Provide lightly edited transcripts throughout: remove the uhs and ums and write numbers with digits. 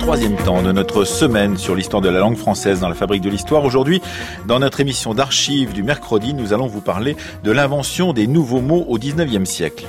troisième temps de notre semaine sur l'histoire de la langue française dans la Fabrique de l'Histoire. Aujourd'hui, dans notre émission d'archives du mercredi, nous allons vous parler de l'invention des nouveaux mots au XIXe siècle.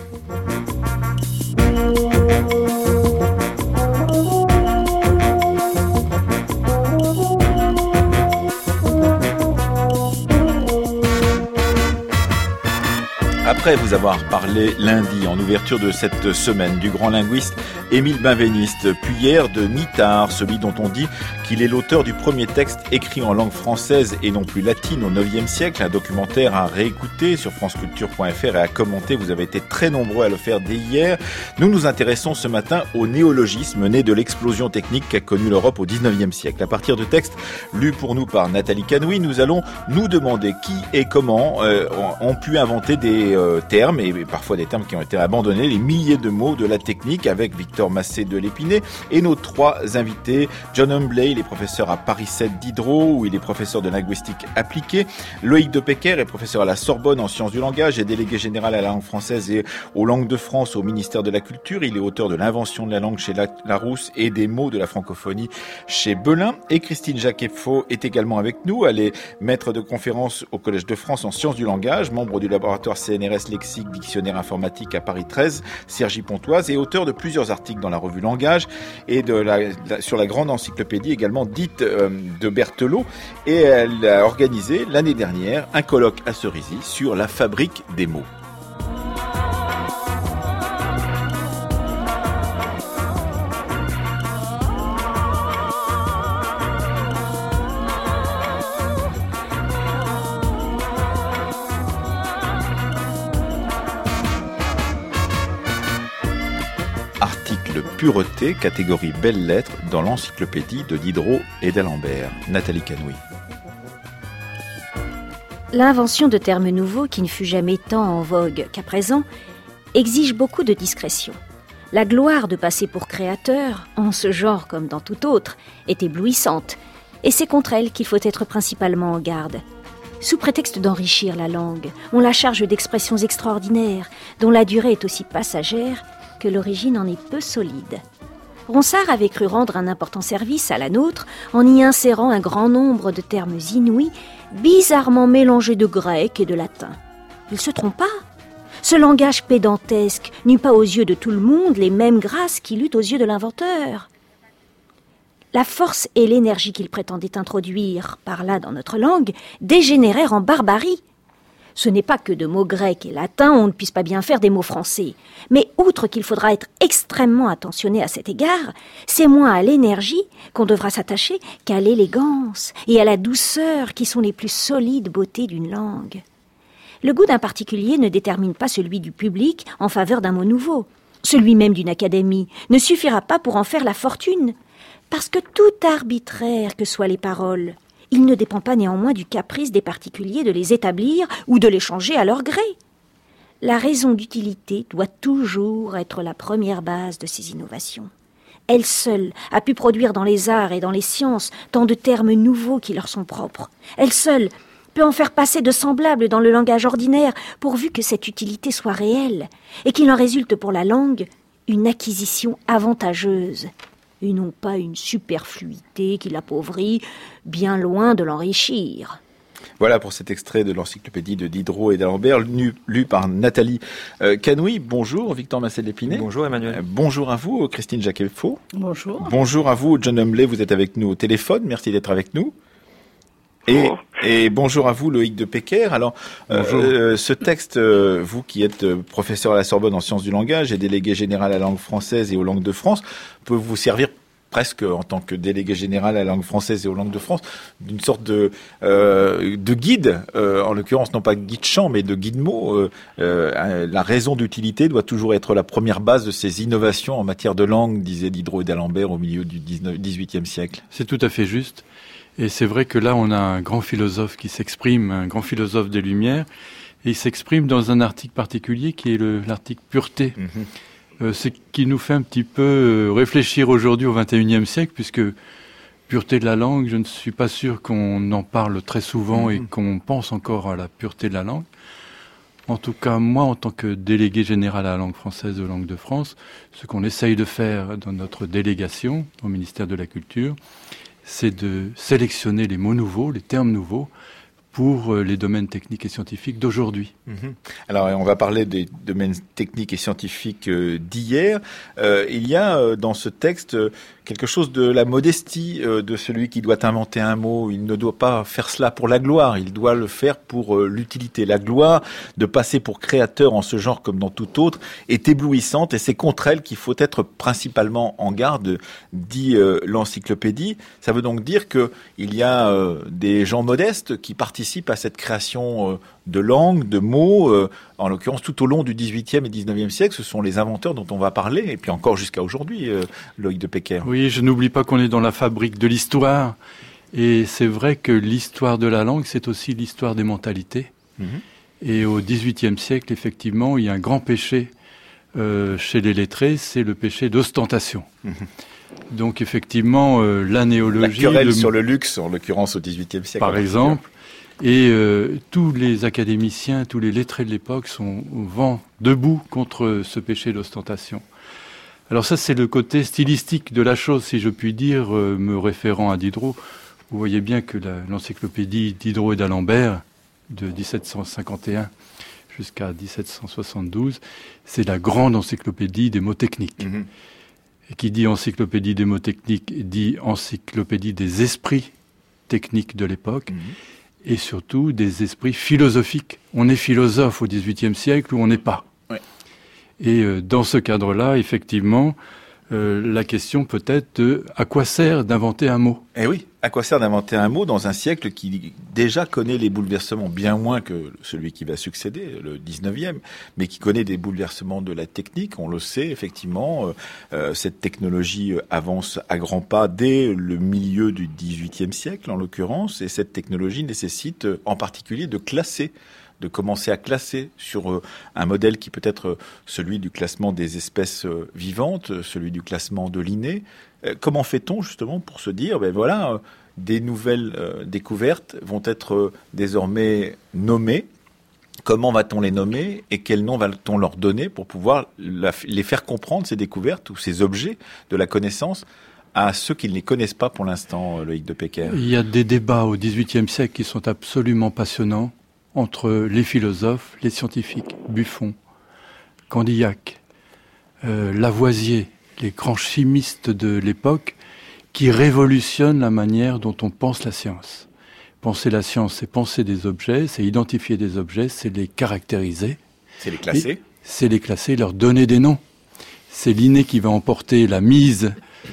Après vous avoir parlé lundi en ouverture de cette semaine du grand linguiste Émile Benveniste, puis hier de Nithard, celui dont on dit qu'il est l'auteur du premier texte écrit en langue française et non plus latine au IXe siècle, un documentaire à réécouter sur franceculture.fr et à commenter. Vous avez été très nombreux à le faire dès hier. Nous nous intéressons ce matin au néologisme né de l'explosion technique qu'a connue l'Europe au XIXe siècle. À partir de textes lus pour nous par Nathalie Canoui, nous allons nous demander qui et comment ont pu inventer des termes, et parfois des termes qui ont été abandonnés, les milliers de mots de la technique, avec Victor Massé de l'Épinay et nos trois invités, John Humbley, il est professeur à Paris 7 Diderot, où il est professeur de linguistique appliquée, Loïc de Pecker est professeur à la Sorbonne en sciences du langage et délégué général à la langue française et aux langues de France au ministère de la Culture. Il est auteur de l'invention de la langue chez Larousse et des mots de la francophonie chez Belin. Et Christine Jacquet-Faux est également avec nous. Elle est maître de conférences au Collège de France en sciences du langage, membre du laboratoire CNRS Lexique Dictionnaire informatique à Paris 13, Cergy-Pontoise, et auteur de plusieurs articles dans la revue Langage et sur la grande encyclopédie également dite de Berthelot. Et elle a organisé l'année dernière un colloque à Cerisy sur la fabrique des mots. Pureté, catégorie belles lettres, dans l'encyclopédie de Diderot et d'Alembert. Nathalie Canoui. L'invention de termes nouveaux, qui ne fut jamais tant en vogue qu'à présent, exige beaucoup de discrétion. La gloire de passer pour créateur, en ce genre comme dans tout autre, est éblouissante, et c'est contre elle qu'il faut être principalement en garde. Sous prétexte d'enrichir la langue, on la charge d'expressions extraordinaires, dont la durée est aussi passagère que l'origine en est peu solide. Ronsard avait cru rendre un important service à la nôtre en y insérant un grand nombre de termes inouïs, bizarrement mélangés de grec et de latin. Il se trompa. Ce langage pédantesque n'eut pas aux yeux de tout le monde les mêmes grâces qu'il eut aux yeux de l'inventeur. La force et l'énergie qu'il prétendait introduire par là dans notre langue dégénérèrent en barbarie. Ce n'est pas que de mots grecs et latins on ne puisse pas bien faire des mots français. Mais outre qu'il faudra être extrêmement attentionné à cet égard, c'est moins à l'énergie qu'on devra s'attacher qu'à l'élégance et à la douceur qui sont les plus solides beautés d'une langue. Le goût d'un particulier ne détermine pas celui du public en faveur d'un mot nouveau. Celui même d'une académie ne suffira pas pour en faire la fortune, parce que tout arbitraire que soient les paroles, il ne dépend pas néanmoins du caprice des particuliers de les établir ou de les changer à leur gré. La raison d'utilité doit toujours être la première base de ces innovations. Elle seule a pu produire dans les arts et dans les sciences tant de termes nouveaux qui leur sont propres. Elle seule peut en faire passer de semblables dans le langage ordinaire, pourvu que cette utilité soit réelle, et qu'il en résulte pour la langue une acquisition avantageuse, et non pas une superfluité qui l'appauvrit, bien loin de l'enrichir. Voilà pour cet extrait de l'encyclopédie de Diderot et d'Alembert, lu par Nathalie Canoui. Bonjour Victor Massé de l'Épinay. Bonjour Emmanuel. Bonjour à vous Christine Jacquet-Faux. Bonjour. Bonjour à vous John Humbley, vous êtes avec nous au téléphone, merci d'être avec nous. Et bonjour à vous Loïc de Pecker. Alors, ce texte, vous qui êtes professeur à la Sorbonne en sciences du langage et délégué général à la langue française et aux langues de France, peut vous servir presque en tant que délégué général à la langue française et aux langues de France, d'une sorte de guide, en l'occurrence non pas guide chant, mais de guide mot. La raison d'utilité doit toujours être la première base de ces innovations en matière de langue, disaient Diderot et d'Alembert au milieu du XVIIIe siècle. C'est tout à fait juste. Et c'est vrai que là, on a un grand philosophe qui s'exprime, un grand philosophe des Lumières, et il s'exprime dans un article particulier qui est l'article Pureté. Ce qui nous fait un petit peu réfléchir aujourd'hui au XXIe siècle, puisque pureté de la langue, je ne suis pas sûr qu'on en parle très souvent et qu'on pense encore à la pureté de la langue. En tout cas, moi, en tant que délégué général à la langue française de Langue de France, ce qu'on essaye de faire dans notre délégation au ministère de la Culture, c'est de sélectionner les mots nouveaux, les termes nouveaux, pour les domaines techniques et scientifiques d'aujourd'hui. Alors, on va parler des domaines techniques et scientifiques d'hier. Il y a dans ce texte quelque chose de la modestie de celui qui doit inventer un mot. Il ne doit pas faire cela pour la gloire, il doit le faire pour l'utilité. La gloire de passer pour créateur en ce genre comme dans tout autre est éblouissante et c'est contre elle qu'il faut être principalement en garde, dit l'encyclopédie. Ça veut donc dire qu'il y a des gens modestes qui participent à cette création de langues, de mots, en l'occurrence tout au long du XVIIIe et XIXe siècle. Ce sont les inventeurs dont on va parler, et puis encore jusqu'à aujourd'hui, Loïc de Pecquer. Oui, je n'oublie pas qu'on est dans la fabrique de l'histoire, et c'est vrai que l'histoire de la langue, c'est aussi l'histoire des mentalités. Et au XVIIIe siècle, effectivement, il y a un grand péché chez les lettrés, c'est le péché d'ostentation. Donc effectivement, la néologie... La querelle sur le luxe, en l'occurrence au XVIIIe siècle. Par exemple. Et tous les académiciens, tous les lettrés de l'époque sont au vent debout contre ce péché d'ostentation. Alors ça, c'est le côté stylistique de la chose, si je puis dire, me référant à Diderot. Vous voyez bien que l'encyclopédie Diderot et d'Alembert, de 1751 jusqu'à 1772, c'est la grande encyclopédie des mots techniques. Et qui dit encyclopédie des mots techniques, dit encyclopédie des esprits techniques de l'époque. Et surtout des esprits philosophiques. On est philosophe au XVIIIe siècle ou on n'est pas. Ouais. Et dans ce cadre-là, effectivement, la question peut être à quoi sert d'inventer un mot ? Eh oui, à quoi sert d'inventer un mot dans un siècle qui déjà connaît les bouleversements, bien moins que celui qui va succéder, le 19e, mais qui connaît des bouleversements de la technique. On le sait, effectivement, cette technologie avance à grands pas dès le milieu du 18e siècle, en l'occurrence, et cette technologie nécessite en particulier de commencer à classer sur un modèle qui peut être celui du classement des espèces vivantes, celui du classement de Linné. Comment fait-on justement pour se dire, des nouvelles découvertes vont être désormais nommées? Comment va-t-on les nommer et quel nom va-t-on leur donner pour pouvoir les faire comprendre, ces découvertes ou ces objets de la connaissance, à ceux qui ne les connaissent pas pour l'instant, Loïc de Pecquer? Il y a des débats au XVIIIe siècle qui sont absolument passionnants entre les philosophes, les scientifiques, Buffon, Condillac, Lavoisier, les grands chimistes de l'époque, qui révolutionnent la manière dont on pense la science. Penser la science, c'est penser des objets, c'est identifier des objets, c'est les caractériser. C'est les classer. C'est les classer, leur donner des noms. C'est Linné qui va emporter la mise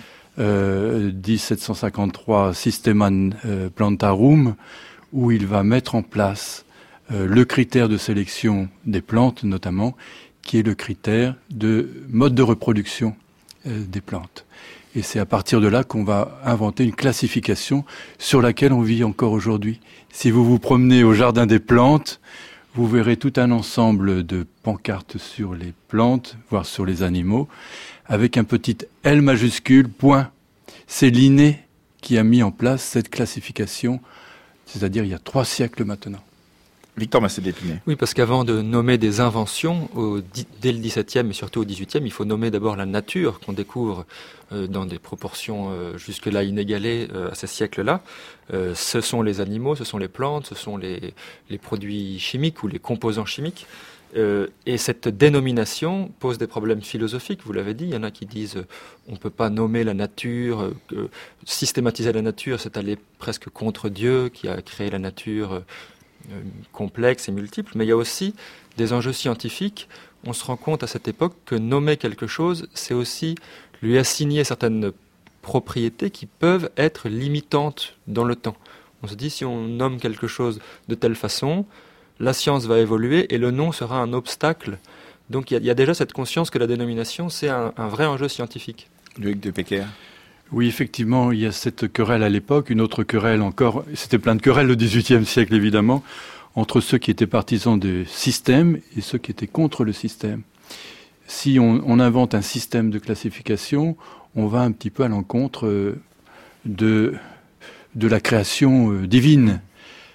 1753 Systema Plantarum, où il va mettre en place le critère de sélection des plantes, notamment, qui est le critère de mode de reproduction des plantes. Et c'est à partir de là qu'on va inventer une classification sur laquelle on vit encore aujourd'hui. Si vous vous promenez au jardin des plantes, vous verrez tout un ensemble de pancartes sur les plantes, voire sur les animaux, avec un petit L majuscule, point. C'est Linné qui a mis en place cette classification, c'est-à-dire il y a 3 siècles maintenant. Victor Massé-D'Épinay. Oui, parce qu'avant de nommer des inventions, dès le XVIIe et surtout au XVIIIe, il faut nommer d'abord la nature qu'on découvre dans des proportions jusque-là inégalées à ces siècles-là. Ce sont les animaux, ce sont les plantes, ce sont les produits chimiques ou les composants chimiques. Et cette dénomination pose des problèmes philosophiques, vous l'avez dit. Il y en a qui disent on ne peut pas nommer la nature, systématiser la nature, c'est aller presque contre Dieu qui a créé la nature complexe et multiple. Mais il y a aussi des enjeux scientifiques. On se rend compte à cette époque que nommer quelque chose, c'est aussi lui assigner certaines propriétés qui peuvent être limitantes dans le temps. On se dit si on nomme quelque chose de telle façon, la science va évoluer et le nom sera un obstacle. Donc il y a déjà cette conscience que la dénomination, c'est un vrai enjeu scientifique. Loïc de Pecquer. Oui, effectivement, il y a cette querelle à l'époque, une autre querelle encore, c'était plein de querelles au XVIIIe siècle évidemment, entre ceux qui étaient partisans du système et ceux qui étaient contre le système. Si on invente un système de classification, on va un petit peu à l'encontre de la création divine.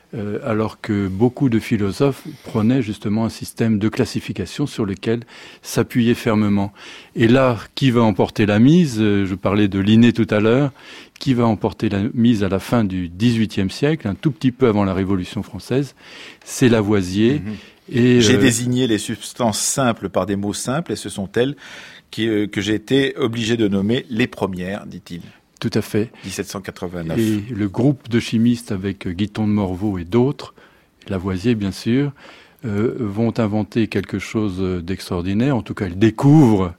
alors que beaucoup de philosophes prenaient justement un système de classification sur lequel s'appuyer fermement. Et là, qui va emporter la mise ? Je parlais de Linné tout à l'heure. Qui va emporter la mise à la fin du XVIIIe siècle, un tout petit peu avant la Révolution française ? C'est Lavoisier. Et j'ai désigné les substances simples par des mots simples, et ce sont elles que j'ai été obligé de nommer les premières, dit-il. Tout à fait. 1789. Et le groupe de chimistes avec Guiton de Morveau et d'autres, Lavoisier bien sûr, vont inventer quelque chose d'extraordinaire. En tout cas, ils découvrent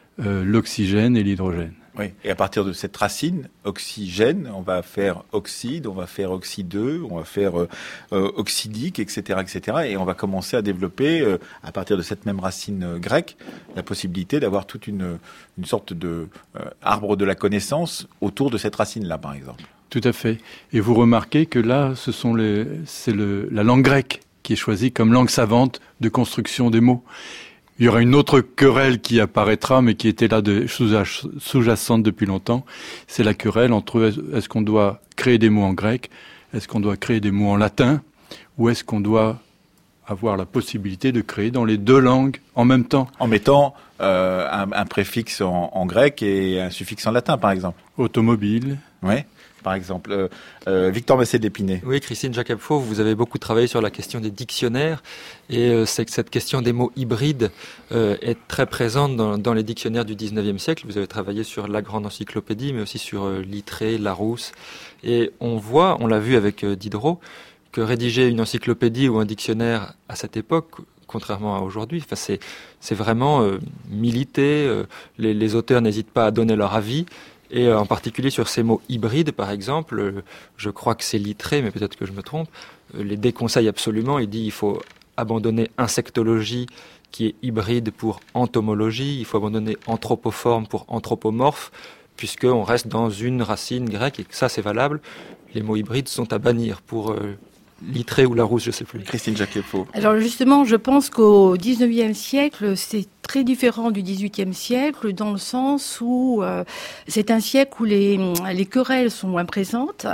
l'oxygène et l'hydrogène. Oui. Et à partir de cette racine, oxygène, on va faire oxyde, on va faire oxydeux, on va faire oxydique, etc., etc. Et on va commencer à développer, à partir de cette même racine grecque, la possibilité d'avoir toute une sorte de arbre de la connaissance autour de cette racine-là, par exemple. Tout à fait. Et vous remarquez que là, c'est la langue grecque qui est choisie comme langue savante de construction des mots. Il y aura une autre querelle qui apparaîtra, mais qui était là sous-jacente depuis longtemps. C'est la querelle entre est-ce qu'on doit créer des mots en grec, est-ce qu'on doit créer des mots en latin, ou est-ce qu'on doit avoir la possibilité de créer dans les deux langues en même temps. En mettant un préfixe en grec et un suffixe en latin, par exemple. Automobile. Oui. Par exemple, Victor Massé d'Épinay. Oui, Christine Jacquet-Faux, vous avez beaucoup travaillé sur la question des dictionnaires et c'est que cette question des mots hybrides est très présente dans les dictionnaires du 19e siècle. Vous avez travaillé sur la grande encyclopédie, mais aussi sur Littré, Larousse. Et on l'a vu avec Diderot, que rédiger une encyclopédie ou un dictionnaire à cette époque, contrairement à aujourd'hui, c'est vraiment militer. Les auteurs n'hésitent pas à donner leur avis. Et en particulier sur ces mots hybrides, par exemple, je crois que c'est Littré, mais peut-être que je me trompe, les déconseille absolument. Il dit qu'il faut abandonner insectologie, qui est hybride, pour entomologie. Il faut abandonner anthropoforme pour anthropomorphe, puisqu'on reste dans une racine grecque et que ça, c'est valable. Les mots hybrides sont à bannir pour Littré ou Larousse, je ne sais plus. Christine Jacquet-Faux. Alors justement, je pense qu'au XIXe siècle, c'est très différent du XVIIIe siècle dans le sens où c'est un siècle où les querelles sont moins présentes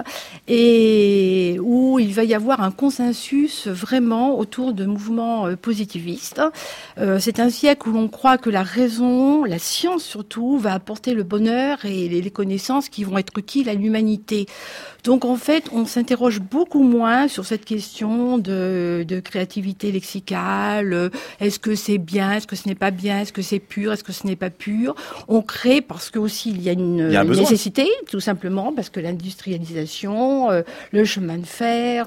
et où il va y avoir un consensus vraiment autour de mouvements positivistes. C'est un siècle où l'on croit que la raison, la science surtout, va apporter le bonheur et les connaissances qui vont être utiles à l'humanité. Donc en fait, on s'interroge beaucoup moins sur cette question de créativité lexicale. Est-ce que c'est bien? Est-ce que ce n'est pas bien? Est-ce que c'est pur? Est-ce que ce n'est pas pur? On crée parce que aussi il y a une nécessité, tout simplement, parce que l'industrialisation, le chemin de fer,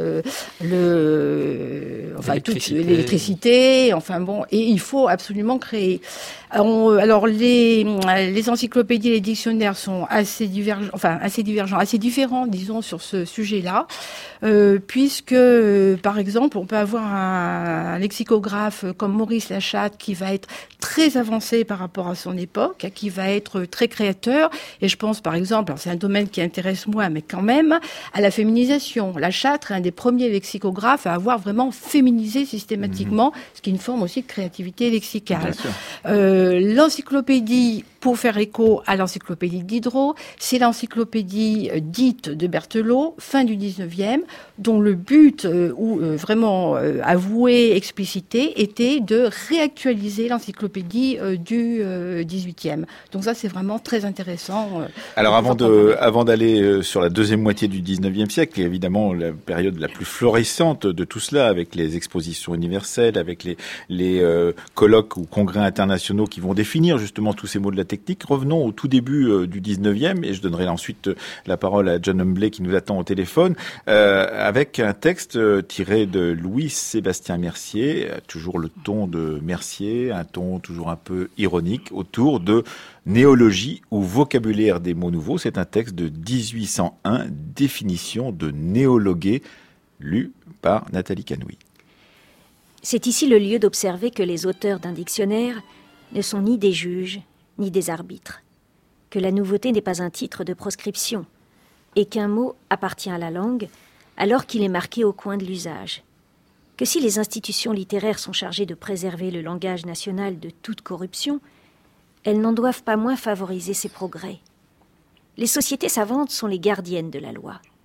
l'électricité, enfin bon, et il faut absolument créer. Alors les encyclopédies et les dictionnaires sont assez différents, disons, sur ce sujet-là, puisque, par exemple, on peut avoir un lexicographe comme Maurice Lachatte qui va être très avancé par rapport à son époque, qui va être très créateur, et je pense, par exemple, alors c'est un domaine qui intéresse moi, mais quand même, à la féminisation. Lachatte est un des premiers lexicographes à avoir vraiment féminisé systématiquement, ce qui est une forme aussi de créativité lexicale. L'encyclopédie, pour faire écho à l'encyclopédie de Diderot, c'est l'encyclopédie dite de Berthelot, fin du 19e, dont le but, vraiment avoué, explicité, était de réactualiser l'encyclopédie du 18e. Donc ça, c'est vraiment très intéressant. Alors avant d'aller sur la deuxième moitié du 19e siècle, et évidemment la période la plus florissante de tout cela, avec les expositions universelles, avec les colloques ou congrès internationaux qui vont définir justement tous ces mots de la technique, revenons au tout début du 19e, et je donnerai ensuite la parole à John Humbley qui nous attend au téléphone, avec un texte tiré de Louis-Sébastien Mercier, toujours le ton de Mercier, un ton toujours un peu ironique, autour de néologie ou vocabulaire des mots nouveaux. C'est un texte de 1801, définition de néologuer, lu par Nathalie Canoui. C'est ici le lieu d'observer que les auteurs d'un dictionnaire ne sont ni des juges, ni des arbitres, que la nouveauté n'est pas un titre de proscription, et qu'un mot appartient à la langue alors qu'il est marqué au coin de l'usage, que si les institutions littéraires sont chargées de préserver le langage national de toute corruption, elles n'en doivent pas moins favoriser ses progrès. Les sociétés savantes sont les gardiennes de la loi,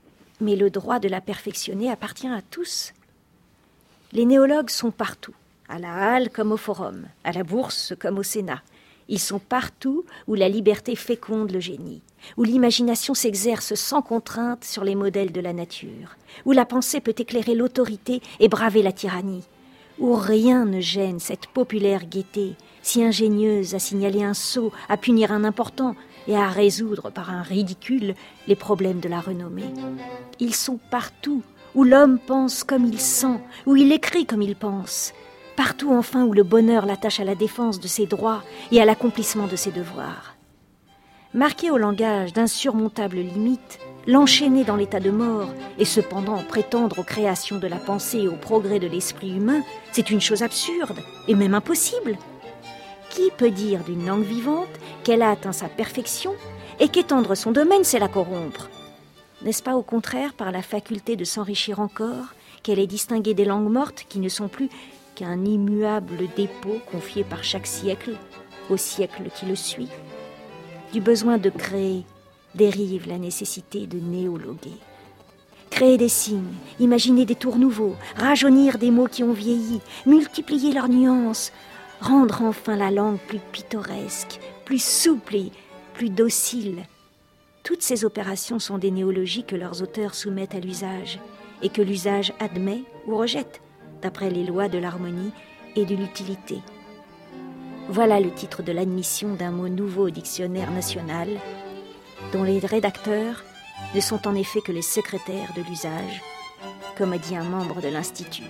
Mais le droit de la perfectionner appartient à tous. Les néologues sont partout, à la Halle comme au Forum, à la Bourse comme au Sénat. Ils sont partout où la liberté féconde le génie, où l'imagination s'exerce sans contrainte sur les modèles de la nature, où la pensée peut éclairer l'autorité et braver la tyrannie, où rien ne gêne cette populaire gaieté, si ingénieuse à signaler un sot, à punir un important et à résoudre par un ridicule les problèmes de la renommée. Ils sont partout où l'homme pense comme il sent, où il écrit comme il pense, partout enfin où le bonheur l'attache à la défense de ses droits et à l'accomplissement de ses devoirs. Marqué au langage d'insurmontables limites, l'enchaîner dans l'état de mort et cependant prétendre aux créations de la pensée et au progrès de l'esprit humain, c'est une chose absurde et même impossible. Qui peut dire d'une langue vivante qu'elle a atteint sa perfection et qu'étendre son domaine, c'est la corrompre ? N'est-ce pas au contraire par la faculté de s'enrichir encore qu'elle est distinguée des langues mortes qui ne sont plus qu'un immuable dépôt confié par chaque siècle au siècle qui le suit ? Du besoin de créer dérive la nécessité de néologuer. Créer des signes, imaginer des tours nouveaux, rajeunir des mots qui ont vieilli, multiplier leurs nuances, rendre enfin la langue plus pittoresque, plus souple et plus docile. Toutes ces opérations sont des néologies que leurs auteurs soumettent à l'usage et que l'usage admet ou rejette, d'après les lois de l'harmonie et de l'utilité. Voilà le titre de l'admission d'un mot nouveau au dictionnaire national, dont les rédacteurs ne sont en effet que les secrétaires de l'usage, comme a dit un membre de l'Institut.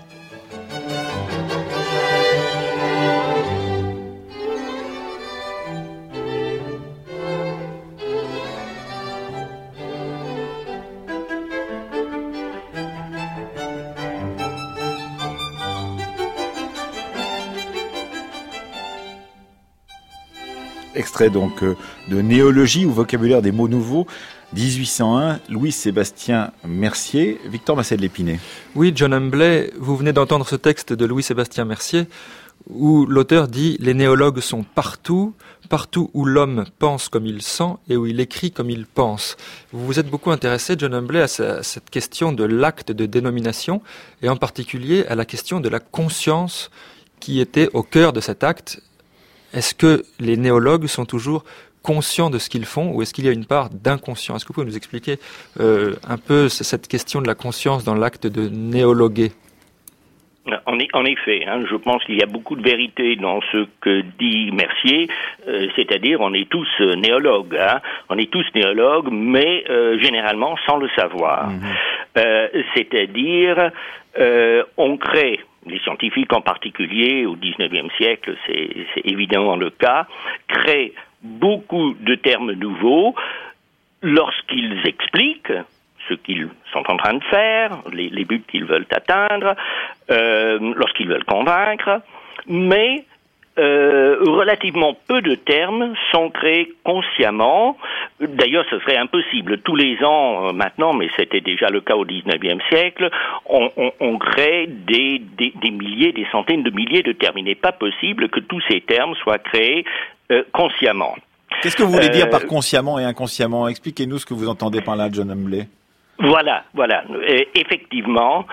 Extrait donc de Néologie ou vocabulaire des mots nouveaux, 1801, Louis-Sébastien Mercier. Victor Massé-de-Lépinay. Oui, John Humbley, vous venez d'entendre ce texte de Louis-Sébastien Mercier, où l'auteur dit « Les néologues sont partout, partout où l'homme pense comme il sent et où il écrit comme il pense ». Vous vous êtes beaucoup intéressé, John Humbley, à cette question de l'acte de dénomination, et en particulier à la question de la conscience qui était au cœur de cet acte. Est-ce que les néologues sont toujours conscients de ce qu'ils font ou est-ce qu'il y a une part d'inconscient ? Est-ce que vous pouvez nous expliquer un peu cette question de la conscience dans l'acte de néologuer ? En effet, je pense qu'il y a beaucoup de vérité dans ce que dit Mercier, c'est-à-dire on est tous néologues, on est tous néologues, mais généralement sans le savoir. C'est-à-dire on crée, les scientifiques en particulier, au XIXe siècle, c'est évidemment le cas, créent beaucoup de termes nouveaux lorsqu'ils expliquent ce qu'ils sont en train de faire, les buts qu'ils veulent atteindre, lorsqu'ils veulent convaincre, mais relativement peu de termes sont créés consciemment. D'ailleurs, ce serait impossible. Tous les ans, maintenant, mais c'était déjà le cas au XIXe siècle, on crée des milliers, des centaines de milliers de termes. Il n'est pas possible que tous ces termes soient créés consciemment. Qu'est-ce que vous voulez dire par consciemment et inconsciemment ? Expliquez-nous ce que vous entendez par là, John Humbley. Voilà. Effectivement,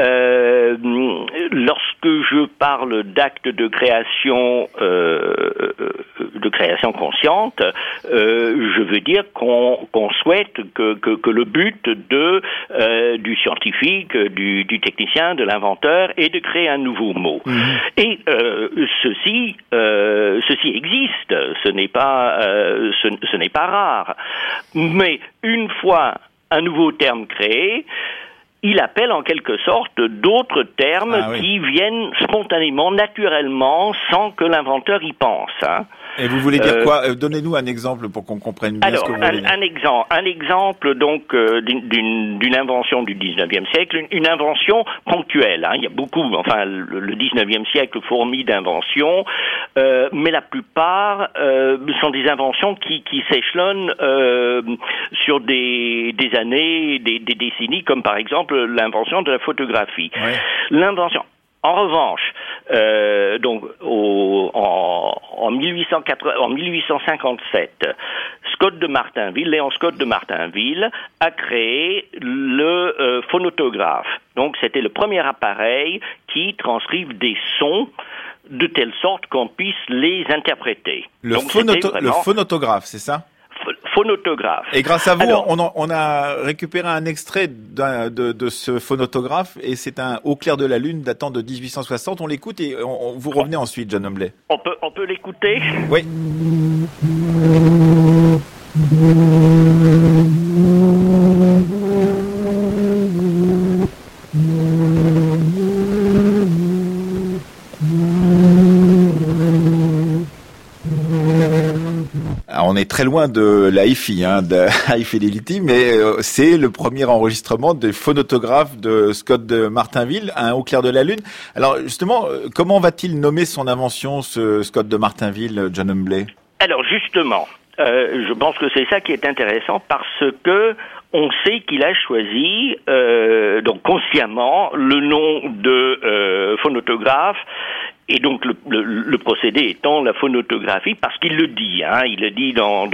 lorsque je parle d'actes de création consciente, je veux dire qu'on souhaite que le but du scientifique, du technicien, de l'inventeur est de créer un nouveau mot. Et ceci existe. Ce n'est pas rare. Mais une fois un nouveau terme créé, il appelle en quelque sorte d'autres termes qui viennent spontanément, naturellement, sans que l'inventeur y pense. Et vous voulez dire quoi ? Donnez-nous un exemple pour qu'on comprenne bien ce que vous voulez dire. Un exemple donc d'une invention du XIXe siècle, une invention ponctuelle. Il y a beaucoup, le XIXe siècle fourmille d'inventions, mais la plupart sont des inventions qui s'échelonnent sur des années, des décennies, comme par exemple l'invention de la photographie. Ouais. En revanche, donc en 1857, Léon Scott de Martinville a créé le phonautographe. Donc c'était le premier appareil qui transcrive des sons de telle sorte qu'on puisse les interpréter. Le phonautographe, c'est ça ? Phonautographe. Et grâce à vous, on a récupéré un extrait de ce phonautographe, et c'est un Au clair de la lune datant de 1860. On l'écoute et vous revenez ensuite, John Humblet. On peut l'écouter ? Oui. Alors, on est très loin de la hi-fi, de High Fidelity, mais c'est le premier enregistrement des phonautographes de Scott de Martinville, un Au clair de la lune. Alors justement, comment va-t-il nommer son invention, ce Scott de Martinville, John Humblet ? Alors justement, je pense que c'est ça qui est intéressant, parce que on sait qu'il a choisi donc consciemment le nom de phonautographe. Et donc le procédé étant la phonautographe, parce qu'il le dit, il le dit dans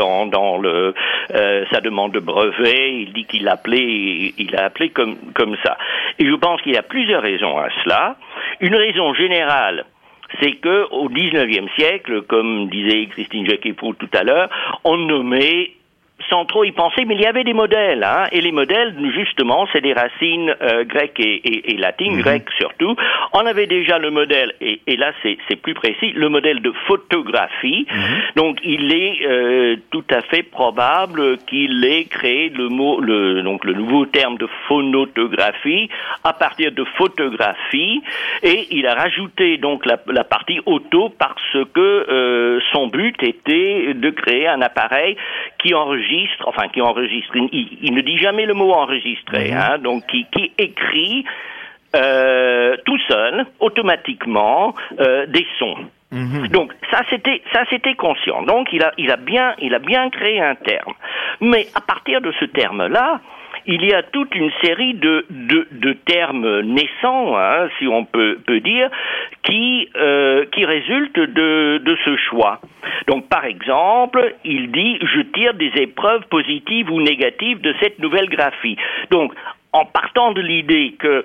sa demande de brevet, il dit qu'il a appelé comme ça. Et je pense qu'il y a plusieurs raisons à cela. Une raison générale, c'est que au XIXe siècle, comme disait Christine Jacquet-Proulx tout à l'heure, on nommait sans trop y penser, mais il y avait des modèles, et les modèles, justement, c'est des racines grecques et latines, grecques surtout. On avait déjà le modèle, et là c'est plus précis, le modèle de photographie. Donc il est tout à fait probable qu'il ait créé le nouveau terme de phonotographie à partir de photographie, et il a rajouté donc la partie auto parce que son but était de créer un appareil qui enregistre. Il ne dit jamais le mot enregistré, donc qui écrit tout seul, automatiquement, des sons. Donc ça c'était conscient. Donc il a bien créé un terme. Mais à partir de ce terme-là, il y a toute une série de termes naissants, si on peut dire, qui résultent de ce choix. Donc, par exemple, il dit « Je tire des épreuves positives ou négatives de cette nouvelle graphie ». Donc, en partant de l'idée que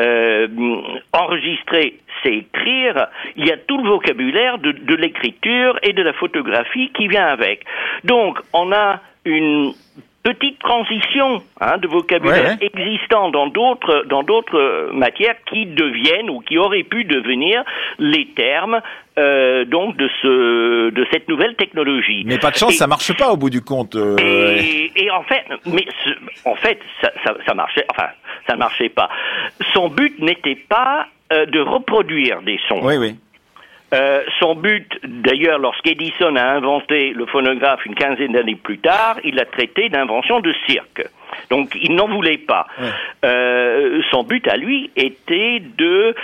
enregistrer, c'est écrire, il y a tout le vocabulaire de l'écriture et de la photographie qui vient avec. Donc, on a une petite transition de vocabulaire existant dans d'autres matières qui deviennent ou qui auraient pu devenir les termes donc de cette nouvelle technologie. Mais pas de chance, ça marche pas au bout du compte. Et en fait, ça marchait. Enfin, ça ne marchait pas. Son but n'était pas de reproduire des sons. Oui. Son but, d'ailleurs, lorsqu'Edison a inventé le phonographe une quinzaine d'années plus tard, il l'a traité d'invention de cirque. Donc, il n'en voulait pas. Son but à lui était de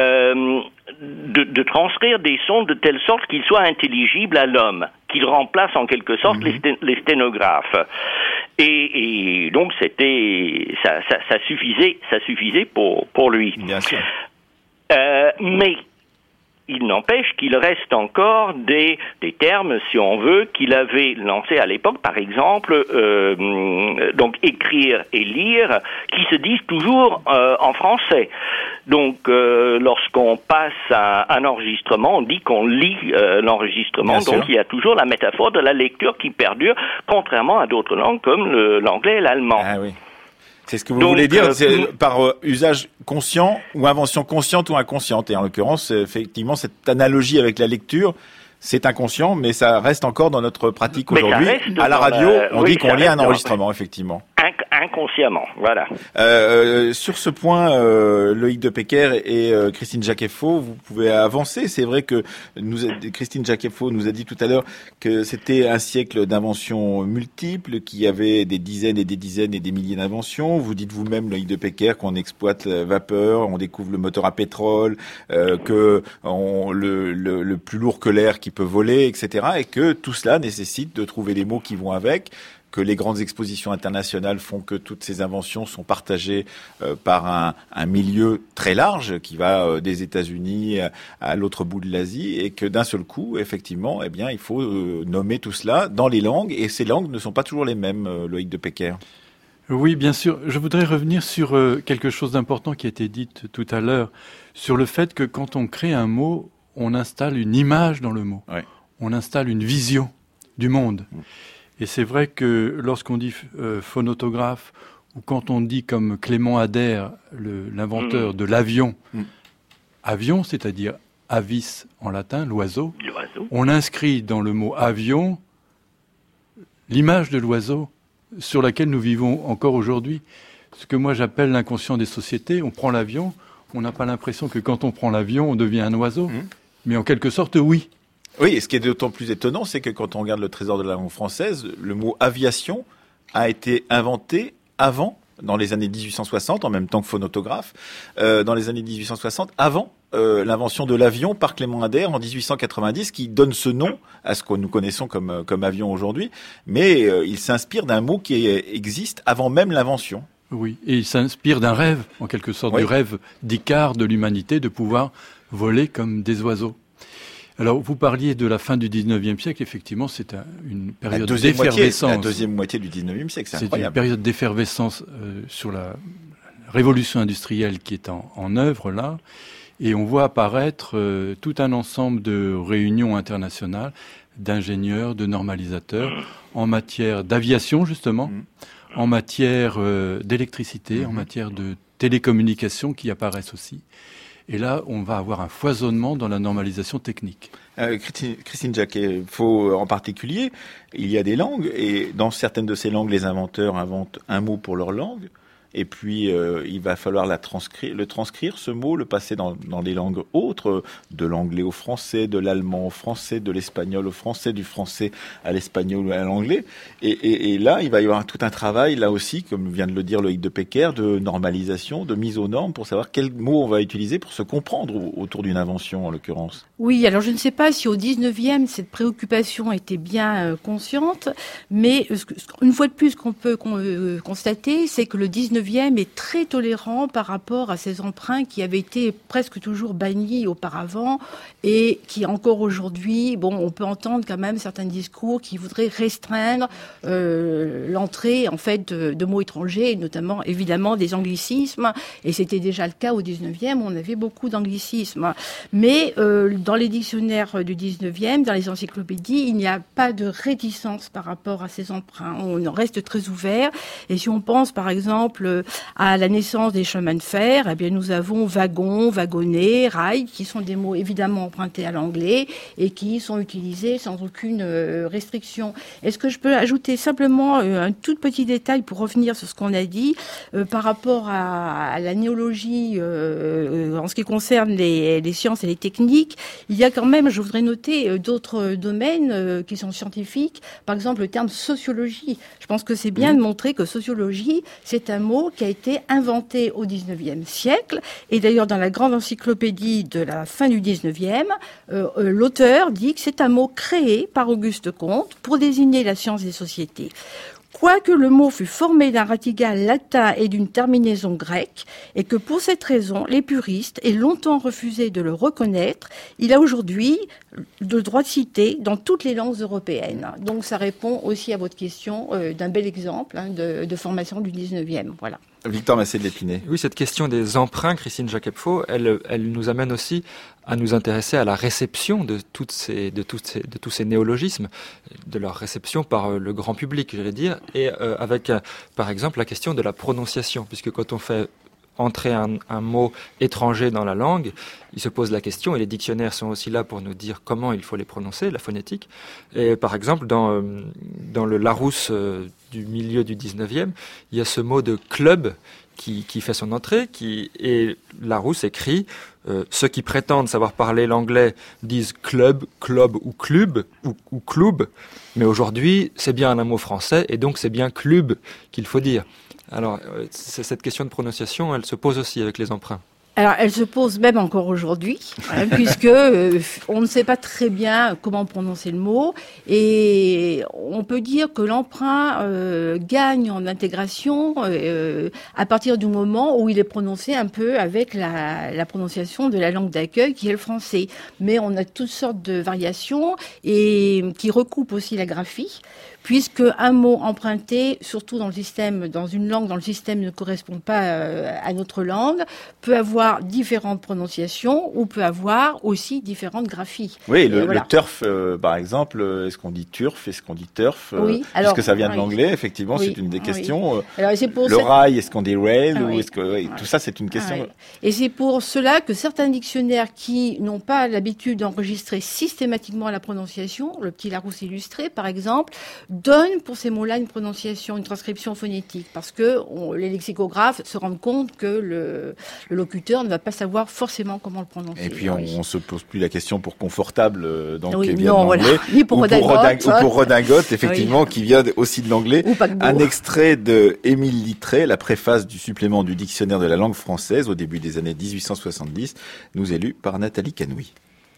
transcrire des sons de telle sorte qu'ils soient intelligibles à l'homme, qu'il remplace en quelque sorte les sténographes. Et donc, ça suffisait pour lui. Bien sûr. Mais il n'empêche qu'il reste encore des termes, si on veut, qu'il avait lancés à l'époque, par exemple, donc écrire et lire, qui se disent toujours en français. Donc, lorsqu'on passe un enregistrement, on dit qu'on lit l'enregistrement. Bien donc, sûr. il y a toujours la métaphore de la lecture qui perdure, contrairement à d'autres langues comme l'anglais et l'allemand. Ah oui. C'est ce que vous voulez dire, c'est par usage conscient ou invention consciente ou inconsciente. Et en l'occurrence, effectivement, cette analogie avec la lecture, c'est inconscient, mais ça reste encore dans notre pratique aujourd'hui. À la radio, on dit qu'on lit un enregistrement, effectivement. Inconsciemment, voilà. Sur ce point, Loïc de Pecker et Christine Jacquet-Faux, vous pouvez avancer. C'est vrai que Christine Jacquet-Faux nous a dit tout à l'heure que c'était un siècle d'inventions multiples, qu'il y avait des dizaines et des dizaines et des milliers d'inventions. Vous dites vous-même, Loïc de Pecker, qu'on exploite la vapeur, on découvre le moteur à pétrole, que le plus lourd que l'air qui peut voler, etc. Et que tout cela nécessite de trouver les mots qui vont avec, que les grandes expositions internationales font que toutes ces inventions sont partagées par un milieu très large qui va des États-Unis à l'autre bout de l'Asie, et que d'un seul coup, effectivement, eh bien, il faut nommer tout cela dans les langues, et ces langues ne sont pas toujours les mêmes, Loïc de Pecker. Oui, bien sûr. Je voudrais revenir sur quelque chose d'important qui a été dit tout à l'heure, sur le fait que quand on crée un mot, on installe une image dans le mot. Ouais. On installe une vision du monde. Et c'est vrai que lorsqu'on dit phonautographe, ou quand on dit comme Clément Ader, l'inventeur de l'avion, avion, c'est-à-dire avis en latin, l'oiseau, on inscrit dans le mot avion l'image de l'oiseau sur laquelle nous vivons encore aujourd'hui. Ce que moi j'appelle l'inconscient des sociétés. On prend l'avion, on n'a pas l'impression que quand on prend l'avion, on devient un oiseau. Mais en quelque sorte, oui. Oui, et ce qui est d'autant plus étonnant, c'est que quand on regarde le trésor de la langue française, le mot aviation a été inventé avant, dans les années 1860, en même temps que phonautographe, dans les années 1860, avant l'invention de l'avion par Clément Ader en 1890, qui donne ce nom à ce que nous connaissons comme avion aujourd'hui, mais il s'inspire d'un mot qui existe avant même l'invention. Oui, et il s'inspire d'un rêve, en quelque sorte, du rêve d'Icare de l'humanité, de pouvoir voler comme des oiseaux. Alors, vous parliez de la fin du 19e siècle. Effectivement, c'est une période d'effervescence. La deuxième moitié du 19e siècle, c'est incroyable. C'est une période d'effervescence sur la révolution industrielle qui est en œuvre là. Et on voit apparaître tout un ensemble de réunions internationales d'ingénieurs, de normalisateurs en matière d'aviation, justement, en matière d'électricité, en matière de télécommunications qui apparaissent aussi. Et là, on va avoir un foisonnement dans la normalisation technique. Christine Jacquet, en particulier, il y a des langues, et dans certaines de ces langues, les inventeurs inventent un mot pour leur langue, et puis il va falloir le transcrire, ce mot, le passer dans les langues autres, de l'anglais au français, de l'allemand au français, de l'espagnol au français, du français à l'espagnol ou à l'anglais. Et là, il va y avoir tout un travail, là aussi, comme vient de le dire Loïc de Pecker, de normalisation, de mise aux normes, pour savoir quel mot on va utiliser pour se comprendre autour d'une invention, en l'occurrence. Oui, alors je ne sais pas si au 19e, cette préoccupation était bien consciente, mais une fois de plus, ce qu'on peut constater, c'est que le 19e est très tolérant par rapport à ces emprunts qui avaient été presque toujours bannis auparavant et qui encore aujourd'hui, on peut entendre quand même certains discours qui voudraient restreindre l'entrée en fait de mots étrangers, et notamment évidemment des anglicismes, et c'était déjà le cas au 19e, on avait beaucoup d'anglicismes. Mais dans les dictionnaires du 19e, dans les encyclopédies, il n'y a pas de réticence par rapport à ces emprunts. On en reste très ouvert. Et si on pense par exemple à la naissance des chemins de fer, eh bien nous avons wagon, wagonnet, rail, qui sont des mots évidemment empruntés à l'anglais et qui sont utilisés sans aucune restriction. Est-ce que je peux ajouter simplement un tout petit détail pour revenir sur ce qu'on a dit par rapport à la néologie en ce qui concerne les sciences et les techniques? Il y a quand même, je voudrais noter, d'autres domaines qui sont scientifiques. Par exemple, le terme sociologie. Je pense que c'est bien de montrer que sociologie, c'est un mot qui a été inventé au 19e siècle. Et d'ailleurs, dans la grande encyclopédie de la fin du 19e, l'auteur dit que c'est un mot créé par Auguste Comte pour désigner la science des sociétés. Quoique le mot fût formé d'un radical latin et d'une terminaison grecque, et que pour cette raison, les puristes aient longtemps refusé de le reconnaître, il a aujourd'hui le droit de citer dans toutes les langues européennes. Donc ça répond aussi à votre question d'un bel exemple de formation du 19e. Voilà. Victor Massé de l'Épinay. Oui, cette question des emprunts, Christine Jacquet-Faux, elle nous amène aussi à nous intéresser à la réception de tous ces néologismes, de leur réception par le grand public, j'allais dire, et avec, par exemple, la question de la prononciation, puisque quand on fait entrer un mot étranger dans la langue, il se pose la question, et les dictionnaires sont aussi là pour nous dire comment il faut les prononcer, la phonétique. Et par exemple, dans le Larousse du milieu du 19e, il y a ce mot de club qui fait son entrée, et Larousse écrit ceux qui prétendent savoir parler l'anglais disent club ou club ou club, mais aujourd'hui c'est bien un mot français et donc c'est bien club qu'il faut dire. Alors cette question de prononciation, elle se pose aussi avec les emprunts. Alors, elle se pose même encore aujourd'hui, puisque on ne sait pas très bien comment prononcer le mot, et on peut dire que l'emprunt gagne en intégration à partir du moment où il est prononcé un peu avec la prononciation de la langue d'accueil, qui est le français. Mais on a toutes sortes de variations et qui recoupent aussi la graphie, puisque un mot emprunté, surtout dans une langue dont le système ne correspond pas à notre langue, peut avoir différentes prononciations ou peut avoir aussi différentes graphies. Oui, le turf, par exemple, est-ce qu'on dit turf, est-ce qu'on dit turf? Oui, alors, puisque ça vient de l'anglais, effectivement, oui, c'est une des questions. Alors, c'est pour le rail, est-ce qu'on dit rail ou oui. est-ce que tout ça, c'est une question. Et c'est pour cela que certains dictionnaires qui n'ont pas l'habitude d'enregistrer systématiquement la prononciation, le petit Larousse illustré, par exemple, donnent pour ces mots-là une prononciation, une transcription phonétique, parce que les lexicographes se rendent compte que le locuteur ne va pas savoir forcément comment le prononcer. Et puis on se pose plus la question pour confortable, donc oui, qui vient de l'anglais, voilà. Ni pour redingote, ou pour redingote, effectivement, oui. Qui vient aussi de l'anglais. Un extrait de Émile Littré, la préface du supplément du dictionnaire de la langue française au début des années 1870, nous est lu par Nathalie Canoui.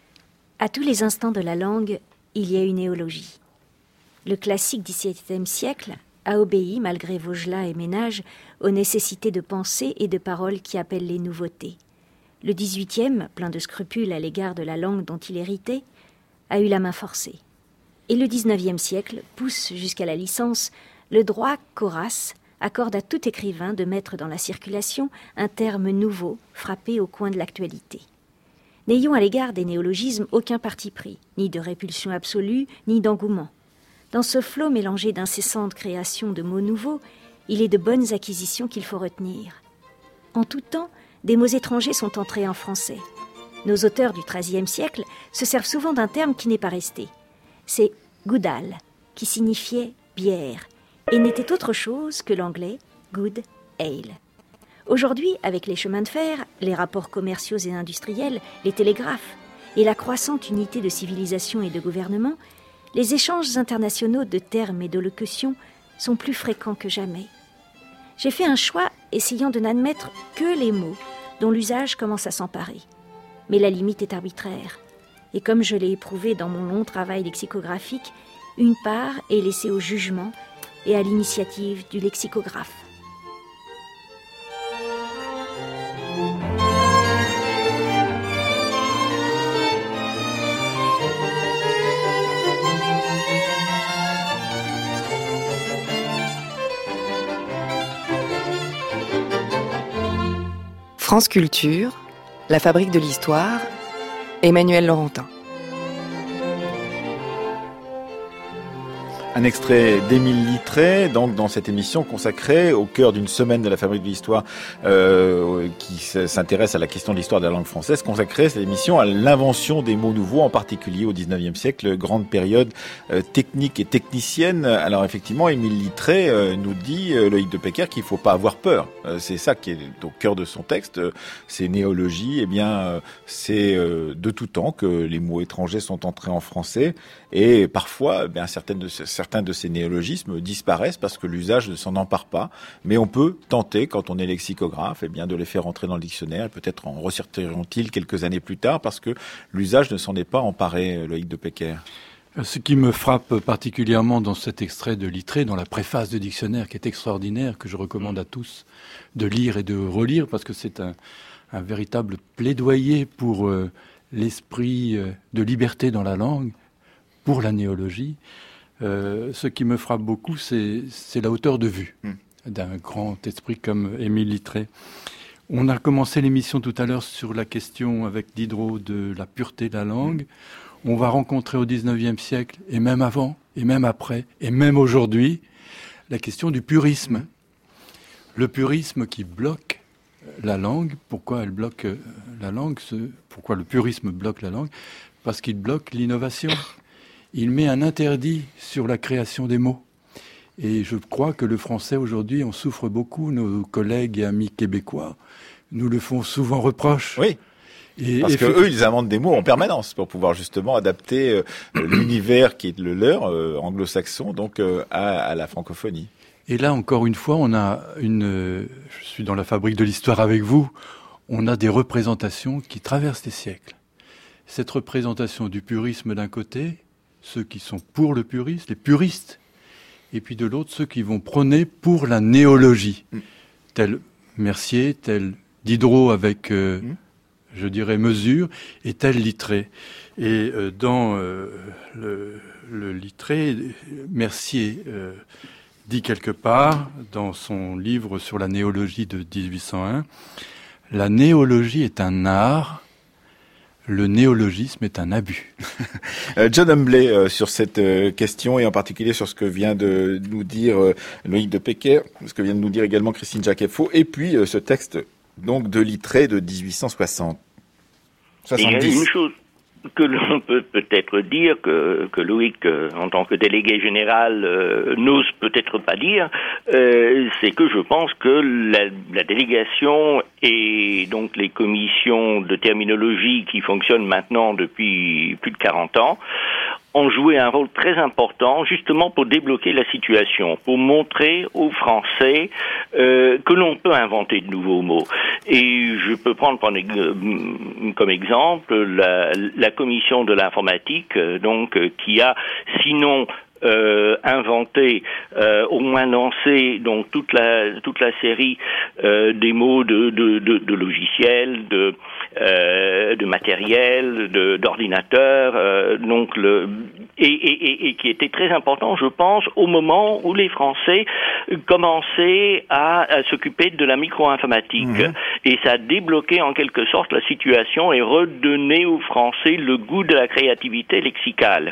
À tous les instants de la langue, il y a une néologie. Le classique XVIIe siècle a obéi, malgré Vaugelas et Ménage, aux nécessités de pensée et de parole qui appellent les nouveautés. Le XVIIIe, plein de scrupules à l'égard de la langue dont il héritait, a eu la main forcée. Et le XIXe siècle pousse jusqu'à la licence le droit qu'Horace accorde à tout écrivain de mettre dans la circulation un terme nouveau frappé au coin de l'actualité. N'ayons à l'égard des néologismes aucun parti pris, ni de répulsion absolue, ni d'engouement. Dans ce flot mélangé d'incessantes créations de mots nouveaux, il est de bonnes acquisitions qu'il faut retenir. En tout temps, des mots étrangers sont entrés en français. Nos auteurs du XIIIe siècle se servent souvent d'un terme qui n'est pas resté. C'est « goodale », qui signifiait « bière », et n'était autre chose que l'anglais « good ale ». Aujourd'hui, avec les chemins de fer, les rapports commerciaux et industriels, les télégraphes et la croissante unité de civilisation et de gouvernement, les échanges internationaux de termes et de locutions sont plus fréquents que jamais. J'ai fait un choix essayant de n'admettre que les mots dont l'usage commence à s'emparer. Mais la limite est arbitraire. Et comme je l'ai éprouvé dans mon long travail lexicographique, une part est laissée au jugement et à l'initiative du lexicographe. France Culture, la fabrique de l'histoire, Emmanuel Laurentin. Un extrait d'Émile Littré, donc dans cette émission consacrée au cœur d'une semaine de la Fabrique de l'Histoire qui s'intéresse à la question de l'histoire de la langue française, consacrée cette émission à l'invention des mots nouveaux, en particulier au XIXe siècle, grande période technique et technicienne. Alors effectivement, Émile Littré nous dit, Loïc de Pecquer, qu'il ne faut pas avoir peur. C'est ça qui est au cœur de son texte. Ces néologies, eh bien, c'est de tout temps que les mots étrangers sont entrés en français, et parfois, eh bien, certains de ces néologismes disparaissent parce que l'usage ne s'en empare pas. Mais on peut tenter, quand on est lexicographe, eh bien, de les faire entrer dans le dictionnaire. Peut-être en ressortiront-ils quelques années plus tard parce que l'usage ne s'en est pas emparé, Loïc de Pecquer. Ce qui me frappe particulièrement dans cet extrait de Littré, dans la préface de dictionnaire qui est extraordinaire, que je recommande à tous de lire et de relire, parce que c'est un véritable plaidoyer pour l'esprit de liberté dans la langue, pour la néologie. Ce qui me frappe beaucoup, c'est la hauteur de vue d'un grand esprit comme Émile Littré. On a commencé l'émission tout à l'heure sur la question avec Diderot de la pureté de la langue. On va rencontrer au XIXe siècle, et même avant, et même après, et même aujourd'hui, la question du purisme. Le purisme qui bloque la langue. Pourquoi elle bloque la langue ? Pourquoi le purisme bloque la langue ? Parce qu'il bloque l'innovation. Il met un interdit sur la création des mots. Et je crois que le français aujourd'hui en souffre beaucoup. Nos collègues et amis québécois nous le font souvent reproche. Oui. Parce que eux, ils inventent des mots en permanence pour pouvoir justement adapter l'univers qui est le leur, anglo-saxon, donc à la francophonie. Et là, encore une fois, je suis dans la fabrique de l'histoire avec vous. on a des représentations qui traversent les siècles. Cette représentation du purisme d'un côté, ceux qui sont pour le purisme, les puristes, et puis de l'autre, ceux qui vont prôner pour la néologie, tel Mercier, tel Diderot avec, je dirais, mesure, et tel Littré. Et dans le Littré, Mercier dit quelque part, dans son livre sur la néologie de 1801, « La néologie est un art, le néologisme est un abus. » John Humbley, sur cette question et en particulier sur ce que vient de nous dire Loïc de Pecquer, ce que vient de nous dire également Christine Jacquet-Faux, et puis ce texte donc de Littré de 1860. Il y a une chose que l'on peut peut-être dire, que Loïc, en tant que délégué général, n'ose peut-être pas dire, c'est que je pense que la délégation et donc les commissions de terminologie qui fonctionnent maintenant depuis plus de 40 ans ont joué un rôle très important justement pour débloquer la situation, pour montrer aux Français que l'on peut inventer de nouveaux mots. Et je peux prendre comme exemple la commission de l'informatique, qui a sinon inventé, au moins lancé donc toute la série des mots de logiciels, de matériel, d'ordinateur, et qui était très important, je pense, au moment où les Français commençaient à s'occuper de la micro-informatique. Et ça a débloqué en quelque sorte la situation et redonné aux Français le goût de la créativité lexicale.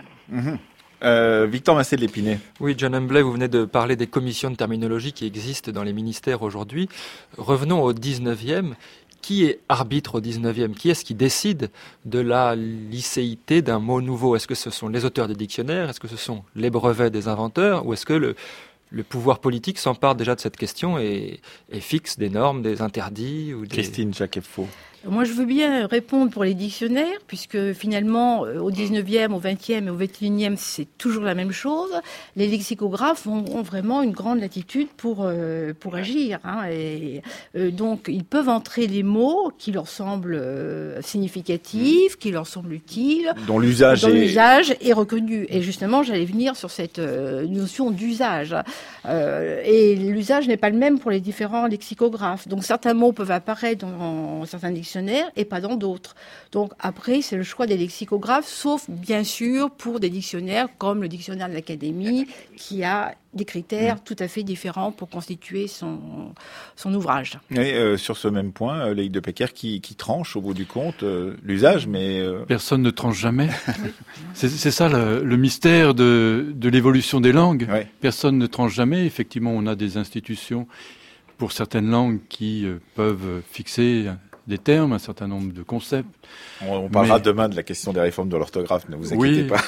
Victor Massé de l'Épinay. Oui, John Humbley, vous venez de parler des commissions de terminologie qui existent dans les ministères aujourd'hui. Revenons au 19e. Qui est arbitre au 19e? Qui est-ce qui décide de la licéité d'un mot nouveau? Est-ce que ce sont les auteurs des dictionnaires? Est-ce que ce sont les brevets des inventeurs? Ou est-ce que le pouvoir politique s'empare déjà de cette question et fixe des normes, des interdits ou des... Christine Jacquet-Faux. Moi, je veux bien répondre pour les dictionnaires, puisque finalement, au 19e, au 20e et au 21e, c'est toujours la même chose. Les lexicographes ont vraiment une grande latitude pour agir. Donc, ils peuvent entrer les mots qui leur semblent significatifs, qui leur semblent utiles, dont l'usage est reconnu. Et justement, j'allais venir sur cette notion d'usage. Et l'usage n'est pas le même pour les différents lexicographes. Donc, certains mots peuvent apparaître dans certains dictionnaires et pas dans d'autres. Donc après, c'est le choix des lexicographes, sauf bien sûr pour des dictionnaires comme le dictionnaire de l'Académie, qui a des critères tout à fait différents pour constituer son ouvrage. Et sur ce même point, Loïc de Pecquer qui tranche au bout du compte l'usage, mais... Personne ne tranche jamais. C'est ça le mystère de l'évolution des langues. Ouais. Personne ne tranche jamais. Effectivement, on a des institutions pour certaines langues qui peuvent fixer des termes, un certain nombre de concepts. On parlera demain de la question des réformes de l'orthographe, ne vous inquiétez pas.